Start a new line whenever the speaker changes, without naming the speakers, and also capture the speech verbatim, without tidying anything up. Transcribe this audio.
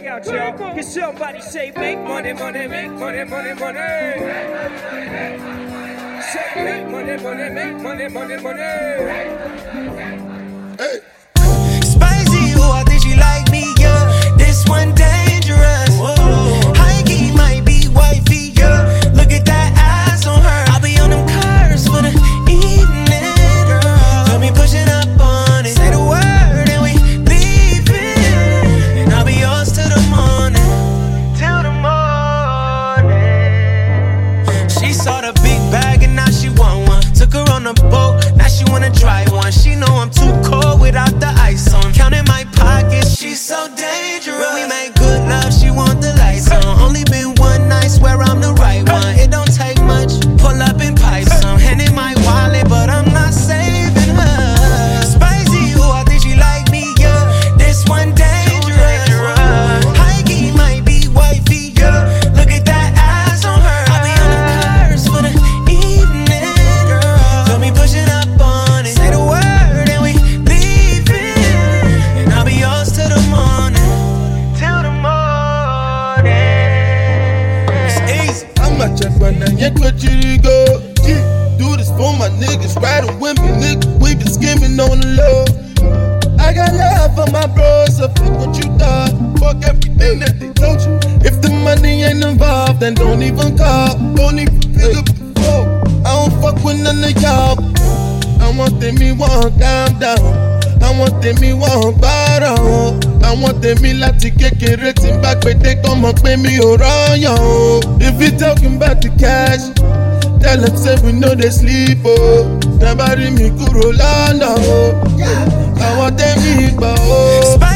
check out, y'all. Can somebody say make money, money, make money, money, money? Say make money, money, make money, money, money.
Hey.
Spicy, oh, I think she like me, yeah. This one dangerous. Whoa. High key might be wifey, yeah. Look at that ass on her. I'll be on them cars for the evening, girl. Tell me push it up on it. Say the word and we leaving. And I'll be yours till the morning. Till the morning. She saw the big bag and now she want one. Took her on a boat, now she wanna try one. She know I'm too cold without the ice on. Counting my pockets, she's so dangerous. When we make good love, she want the lights on. Only been one night, swear I'm the right one. It don't take much, pull up and pipe some. Hand in my wallet, but I'm not saving her. Spicy, oh, I think she like me, yeah. This one dangerous. High key might be wifey, yeah. Look at that ass on her. I'll be on the cars for the evening, girl. Tell me push it up on it. Say the word and we leaving. And I'll be yours till the morning. Till the morning.
It's easy. I'm a check right now, yet what you go. Yeah. Do this for my niggas, riding with me, nigga. We been skimming on the low. I got love for my bros, so fuck what you thought. Fuck everything that they told you. If the money ain't involved, then don't even call. Don't even pick up the phone. I don't fuck with none of y'all. I want them, me want calm down. I want them, me want bottom. I want them, me láti kékeré tí n bá pété kọ́ mọ̀ pé mi ò rọ́yàn o. If you talking about the cash, tell them say we no dey sleep o. Tẹ́ bá rí mi kúrò lọ́nà o. I want them, me gbọ́ o.